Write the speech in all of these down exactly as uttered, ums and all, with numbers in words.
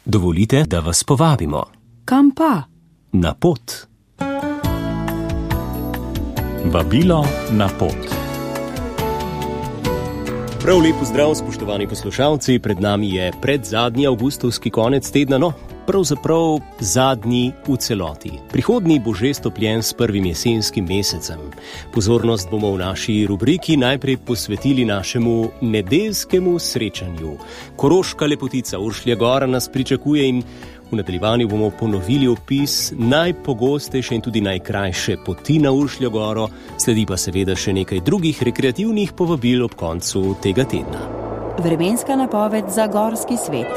Dovolite, da vas povabimo. Kam pa? Na pot. Vabilo na pot. Prav lep pozdrav, spoštovani poslušalci, pred nami je predzadnji avgustovski konec tedna, no, pravzaprav zadnji v celoti. Prihodnji bo že stopljen s prvim jesenskim mesecem. Pozornost bomo v naši rubriki najprej posvetili našemu nedeljskemu srečanju. Koroška lepotica Uršlja Gora nas pričakuje in v nadaljevanju bomo ponovili opis najpogostejše in tudi najkrajše poti na Uršljo Goro, sledi pa seveda še nekaj drugih rekreativnih povabil ob koncu tega tedna. Vremenska napoved za gorski svet.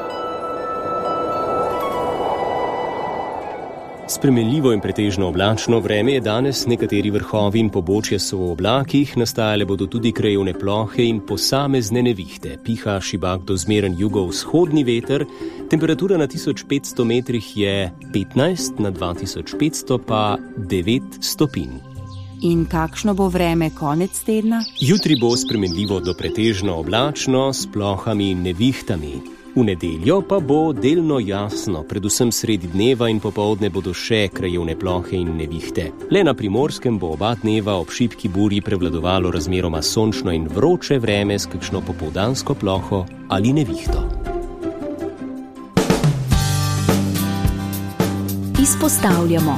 Spremenljivo in pretežno oblačno vreme je danes, nekateri vrhovi in pobočja so v oblakih, nastajale bodo tudi krajevne plohe in posamezne nevihte. Piha šibak do zmeren jugovzhodni veter, temperatura na tisoč petsto metrih je petnajst, na dva tisoč petsto pa devet stopinj. In kakšno bo vreme konec tedna? Jutri bo spremenljivo do pretežno oblačno s plohami in nevihtami. V nedeljo pa bo delno jasno, predvsem sredi dneva in popoldne bodo še krajevne plohe in nevihte. Le na Primorskem bo oba dneva ob šibki burji prevladovalo razmeroma sončno in vroče vreme s kakšno popoldansko ploho ali nevihto. Izpostavljamo.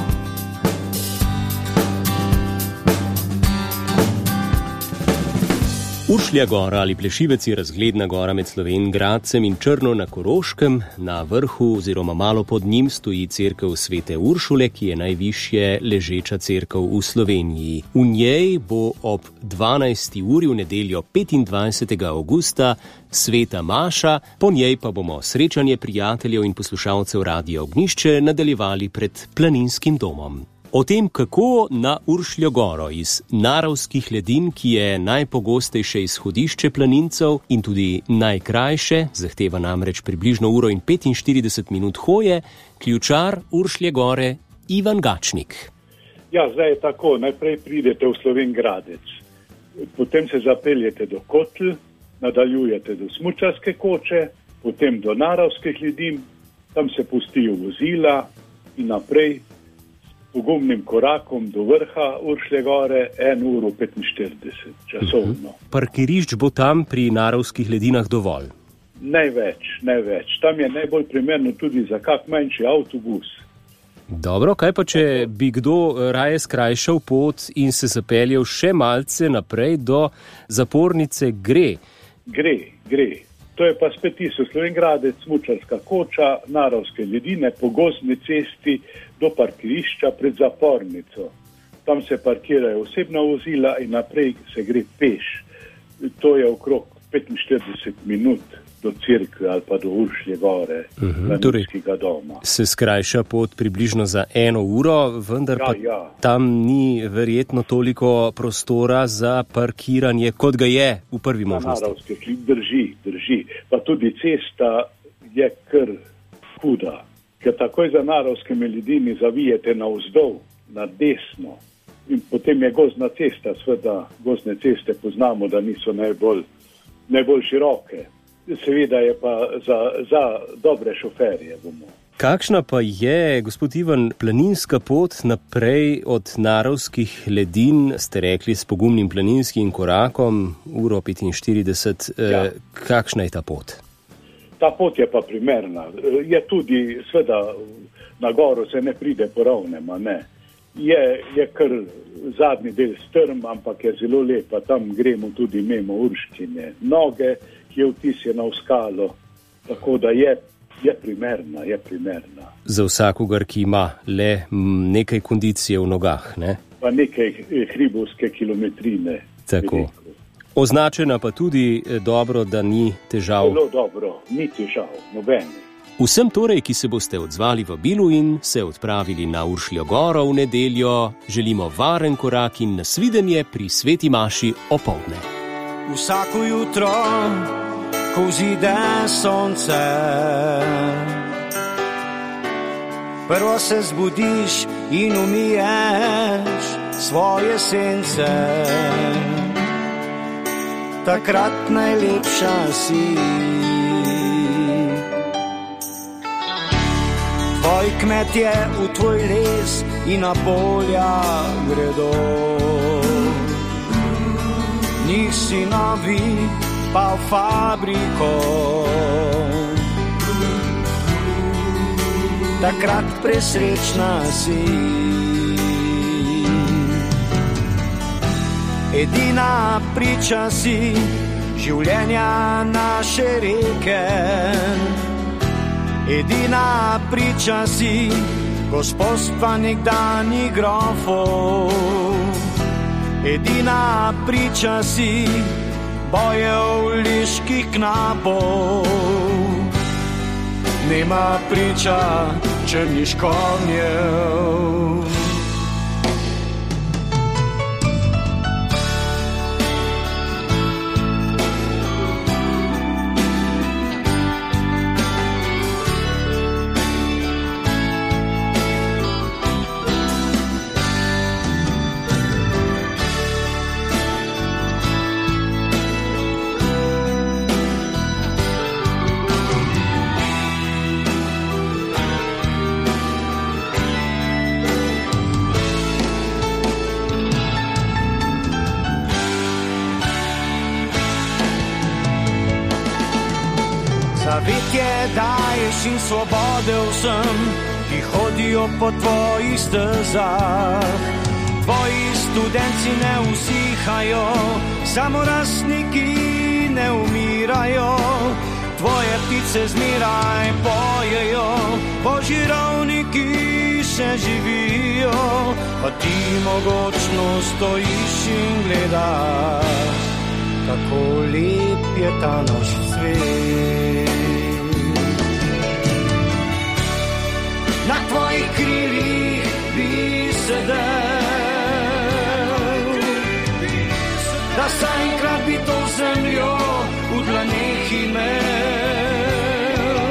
Uršlja Gora ali Plešivec je razgledna gora med Slovenj Gradcem in Črno na Koroškem. Na vrhu oziroma malo pod njim stoji cerkev Svete Uršule, ki je najvišje ležeča cerkev v Sloveniji. V njej bo ob dvanajsti uri v nedeljo petindvajsetega avgusta sveta maša, po njej pa bomo srečanje prijateljev in poslušalcev Radia Ognjišče nadaljevali pred planinskim domom. O tem, kako na Uršljo Goro iz Naravskih ledin, ki je najpogostejše izhodišče planincev in tudi najkrajše, zahteva namreč približno uro in petinštirideset minut hoje, ključar Uršlje Gore Ivan Gačnik. Ja, zdaj je tako, najprej pridete v Slovenj Gradec, potem se zapeljete do Kotl, nadaljujete do Smučarske koče, potem do Naravskih ledin, tam se pustijo vozila in naprej pogumnim korakom do vrha Uršlje Gore eno uro petinštirideset časovno. Uh-huh. Parkirišč bo tam pri Naravskih ledinah dovolj? Ne več, ne več. Tam je najbolj primerno tudi za kak manjši avtobus. Dobro, kaj pa če bi kdo raje skrajšal pot in se zapeljal še malce naprej do zapornice Gre? Gre, Gre. To je pa spet tisto, Slovenj Gradec, Smučarska koča, Naravske ledine, po gozdni cesti do parkirišča pred zapornico. Tam se parkirajo osebna vozila in naprej se gre peš. To je okrog petinštirideset minut do cerkve ali pa do Uršlje Gore, uh-huh. planinskega doma. Se skrajša pot približno za eno uro, vendar ja, pa ja. Tam ni verjetno toliko prostora za parkiranje, kot ga je v prvi možnosti. Naravskih drži, drži. Pa tudi cesta je kar huda, ker takoj za Naravskimi ledini zavijete navzdol, na desno. In potem je gozdna cesta, sveda gozdne ceste poznamo, da niso najbolj, najbolj široke. Seveda je pa za, za dobre šoferje bomo. Kakšna pa je, gospod Ivan, planinska pot naprej od Naravskih ledin, ste rekli, s pogumnim planinskim korakom, uro petinštirideset, Ja. eh, kakšna je ta pot? Ta pot je pa primerna. Je tudi, sveda, na goro se ne pride po ravnem, a ne. Je, je kar zadnji del strm, ampak je zelo lepa. Tam gremo tudi mimo Urškine noge, ki je vtisjena v skalo, tako da je, je primerna, je primerna. Za vsakogar, ki ima le nekaj kondicije v nogah, ne? Pa nekaj hribovske kilometrine. Tako. Označena pa tudi dobro, da ni težav. Zelo dobro, ni težav, nobene. Vsem torej, ki se boste odzvali vabilu in se odpravili na Uršljo Goro v nedeljo, želimo varen korak in nasvidenje pri sveti maši opoldne. Vsako jutro, ko vzide sonce, prvo se zbudiš in umiješ svoje sence. takrat najlepša si. Tvoji kmetje v tvoj les in na polja gredo. Njih sinovi pa v fabriko. Takrat presrečna si. Edina priča si življenja naše reke. Edina priča si gospodstva nekdanjih grofov. Edina priča si bojev liških knapov. Nema priča črnih konjev. Zavetje daješ in svobode vsem, ki hodijo po tvojih stezah. Tvoji študenci ne usihajo, samorastniki ne umirajo. Tvoje ptice zmeraj pojejo, božji ravniki še živijo. Pa ti mogočno stojiš in gledaš, kako lep je ta naš svet. Na tvojih krilih bi sedel, da saj enkrat bi to zemljo v dlaneh imel.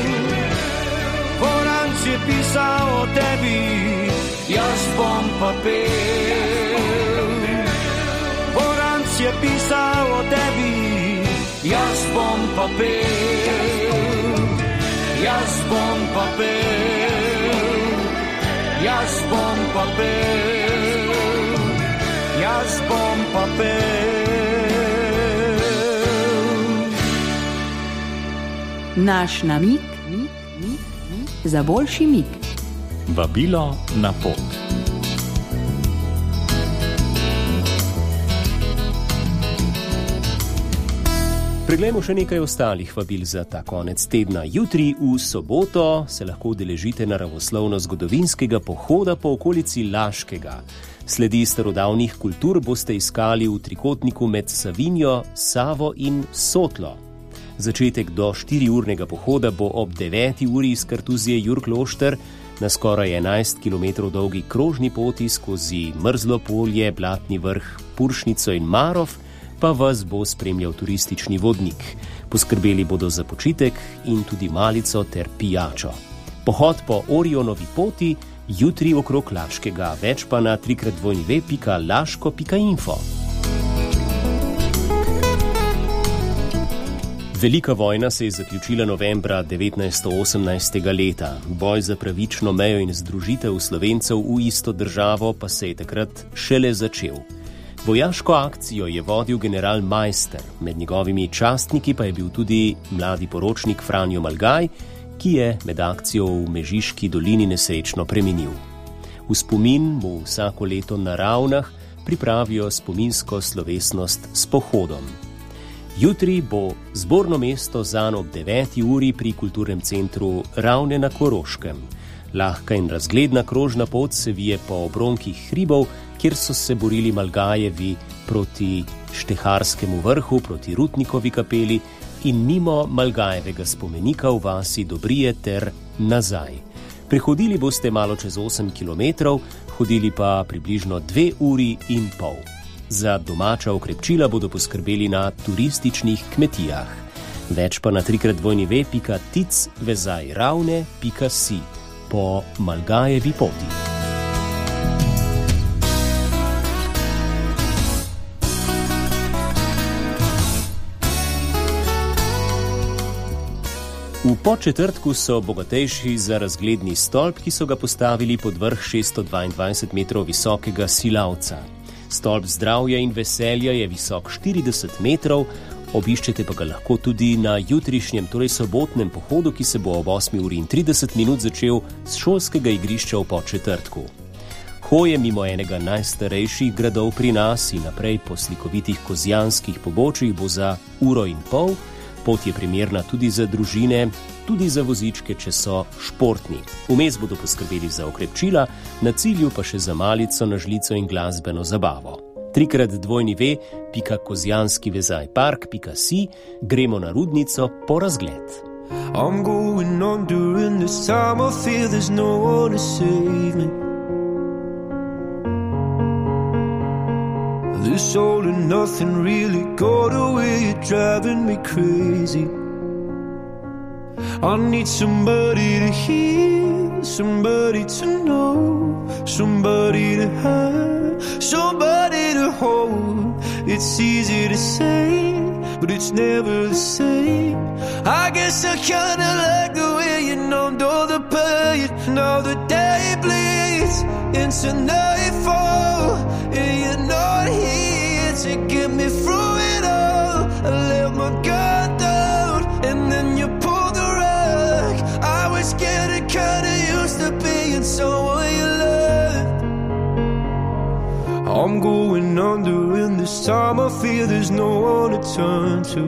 Voranc je pisal o tebi, jaz bom pa pel. Voranc je pisal o tebi, jaz bom pa pel. Jaz bom pa pel, jaz bom pa pel, jaz bom pa pel. Naš namig za boljši mig. Vabilo na pot. Preglejmo še nekaj ostalih vabil za ta konec tedna. Jutri v soboto se lahko udeležite naravoslovno-zgodovinskega pohoda po okolici Laškega. Sledi starodavnih kultur boste iskali v trikotniku med Savinjo, Savo in Sotlo. Začetek do štiriurnega pohoda bo ob deveti uri iz Kartuzije Jurklošter na skoraj enajst kilometrov dolgi krožni poti skozi Mrzlo polje, Blatni vrh, Puršnico in Marof, pa vas bo spremljal turistični vodnik. Poskrbeli bodo za počitek in tudi malico ter pijačo. Pohod po Orionovi poti jutri okrog Laškega, več pa na trikrat dvojni ve pika laško pika info. Velika vojna se je zaključila novembra devetnajststo osemnajstega leta. Boj za pravično mejo in združitev Slovencev v isto državo pa se je takrat šele začel. Vojaško akcijo je vodil general Majster, med njegovimi častniki pa je bil tudi mladi poročnik Franjo Malgaj, ki je med akcijo v Mežiški dolini nesrečno preminil. V spomin mu vsako leto na Ravnah pripravijo spominsko slovesnost s pohodom. Jutri bo zborno mesto zanj ob deveti uri pri kulturnem centru Ravne na Koroškem. Lahka in razgledna krožna pot se vije po obronkih hribov, kjer so se borili Malgajevi proti Šteharskemu vrhu, proti Rutnikovi kapeli in mimo Malgajevega spomenika v vasi Dobrije ter nazaj. Prehodili boste malo čez osem kilometrov, hodili pa približno dve uri in pol. Za domača okrepčila bodo poskrbeli na turističnih kmetijah. Več pa na trikrat dvojni ve pika tic vezaj ravne pika si po Malgajevi poti. V Podčetrtku so bogatejši za razgledni stolp, ki so ga postavili pod vrh šeststo dvaindvajset metrov visokega silavca. Stolp zdravja in veselja je visok štirideset metrov, obiščete pa ga lahko tudi na jutrišnjem, torej sobotnem pohodu, ki se bo ob osmi uri in trideset minut začel z šolskega igrišča v Podčetrtku. Hoje mimo enega najstarejših gradov pri nas in naprej po slikovitih kozjanskih pobočjih bo za uro in pol. Pot je primerna tudi za družine, tudi za vozičke, če so športni. Vmes bodo poskrbeli za okrepčila, na cilju pa še za malico na žlico in glasbeno zabavo. Trikrat dvojni ve, pika kozjanski vezaj park, pika si, gremo na Rudnico po razgled. I'm going on during this time, I feel there's no one to save me. This all and nothing really got away, you're driving me crazy. I need somebody to hear, somebody to know, somebody to have, somebody to hold. It's easy to say, but it's never the same. I guess I kinda like the way you numbed all the pain. Now the day bleeds into nightfall, and you're not here to get me through it all. I let my guard down, and then you pulled the rug. I was getting kinda used to being someone you loved. I'm going under, and this time I feel there's no one to turn to.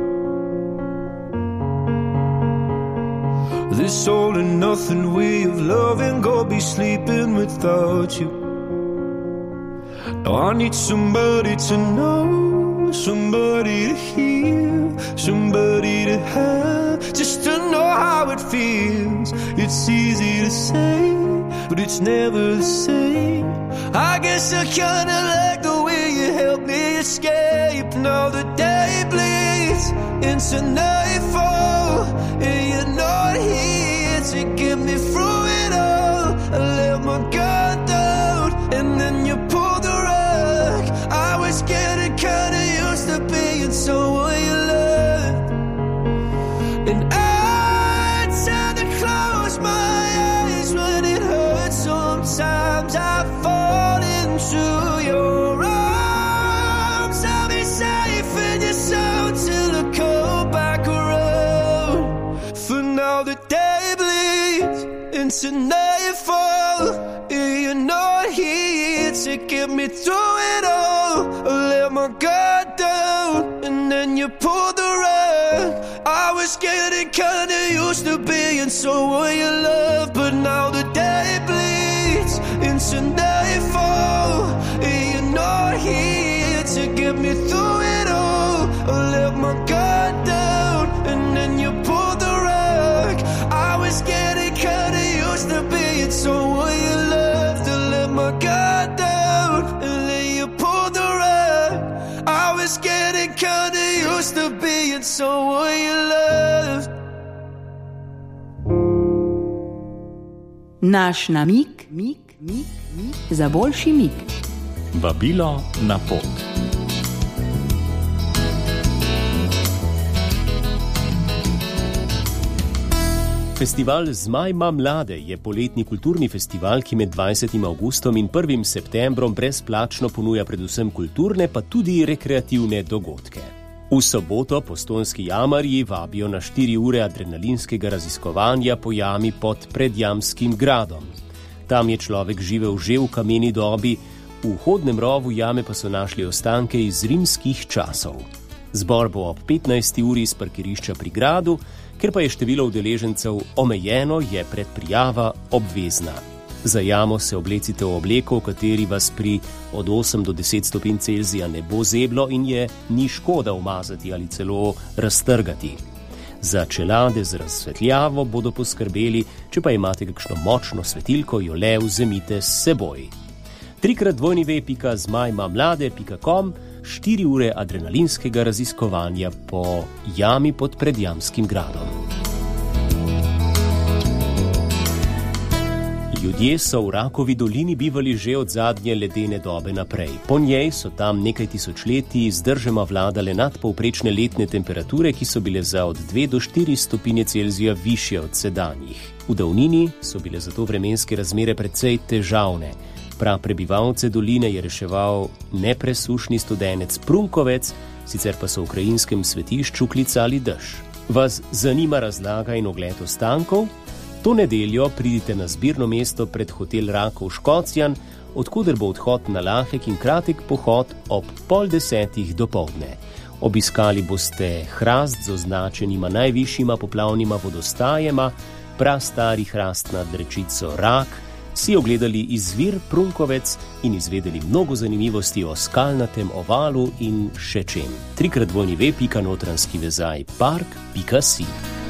This all and nothing way of loving, go be sleeping without you. Now I need somebody to know, somebody to hear, somebody to have, just to know how it feels. It's easy to say, but it's never the same. I guess I kinda like the way you help me escape. Now the day bleeds into nightfall, and you're not here to get me through it all. I let my guard down, and then you pulled the rug. I was getting kinda used to being someone you loved, and I tend to close my eyes when it hurts. Sometimes I fall into your arms. I'll be safe in your soul till I come back around. For now the day bleeds into nightfall, and you're not here to get me through it all. I let my guard down, and then you pulled the rug. I was getting kinda used to being someone you love, but now the day bleeds into nightfall, and you're not here to get me through it all. I let my guard down, and then you pulled the rug. I was getting kinda used to being someone you loved. I let my guard down, and then you pulled the rug. I was getting kinda used to being someone you loved. Naš namig, mig, mig, mig, za boljši mig. Vabilo na pot. Festival Zmaj ima mlade je poletni kulturni festival, ki med dvajsetim avgustom in prvim septembrom brezplačno ponuja predvsem kulturne, pa tudi rekreativne dogodke. V soboto postojnski jamarji vabijo na štiri ure adrenalinskega raziskovanja po jami pod Predjamskim gradom. Tam je človek živel že v kameni dobi, v vhodnem rovu jame pa so našli ostanke iz rimskih časov. Zbor bo ob petnajsti uri iz parkirišča pri gradu, ker pa je število udeležencev omejeno, je predprijava obvezna. Za jamo se oblecite v obleko, v kateri vas pri od osem do deset stopinj Celzija ne bo zeblo in je ni škoda umazati ali celo raztrgati. Za čelade z razsvetljavo bodo poskrbeli, če pa imate kakšno močno svetilko, jo le vzemite s seboj. Trikrat dvojni ve pika zmajmamlade pika com, štiri ure adrenalinskega raziskovanja po jami pod Predjamskim gradom. Ljudje so v Rakovi dolini bivali že od zadnje ledene dobe naprej. Po njej so tam nekaj tisočletij zdržema vladale nadpovprečne letne temperature, ki so bile za od dve do štiri stopinje Celzija višje od sedanjih. V davnini so bile zato vremenske razmere precej težavne. Prav prebivalce doline je reševal nepresušni studenec Prunkovec, sicer pa so v krajinskem svetišču klicali dež. Vas zanima razlaga in ogled ostankov? To nedeljo pridite na zbirno mesto pred hotel Rakov Škocjan, odkuder bo odhod na lahek in kratek pohod ob pol desetih dopoldne. Obiskali boste hrast z označenima najvišjima poplavnima vodostajema, prastari hrast nad rečico Rak, si ogledali izvir Prunkovec in izvedeli mnogo zanimivosti o skalnatem ovalu in še čem. Trikrat dvojni ve pika notranski vezaj park pika si.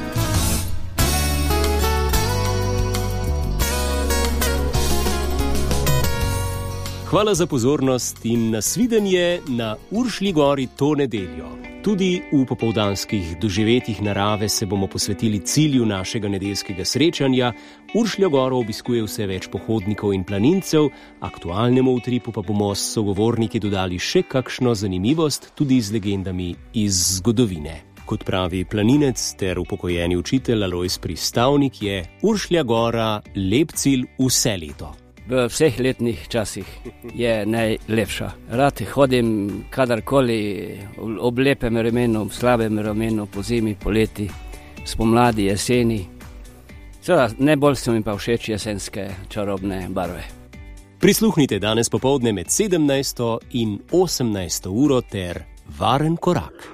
Hvala za pozornost in nasvidenje na Uršlji gori to nedeljo. Tudi v popoldanskih doživetjih narave se bomo posvetili cilju našega nedeljskega srečanja. Uršljo goro obiskuje vse več pohodnikov in planincev, aktualnemu utripu pa bomo s sogovorniki dodali še kakšno zanimivost, tudi z legendami iz zgodovine. Kot pravi planinec ter upokojeni učitelj Alojz Pristavnik, je Uršlja gora lep cilj vse leto. V vseh letnih časih je najlepša. Rad hodim kadarkoli, ob lepem vremenu, ob slabem vremenu, po zimi, poleti, spomladi, jeseni. Seveda, najbolj so mi pa všeč jesenske čarobne barve. Prisluhnite danes popoldne med sedemnajsto in osemnajsto uro ter varen korak.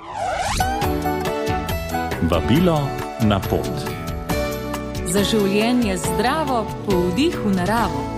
Vabilo na pot. Za življenje zdravo, po vdihu naravo.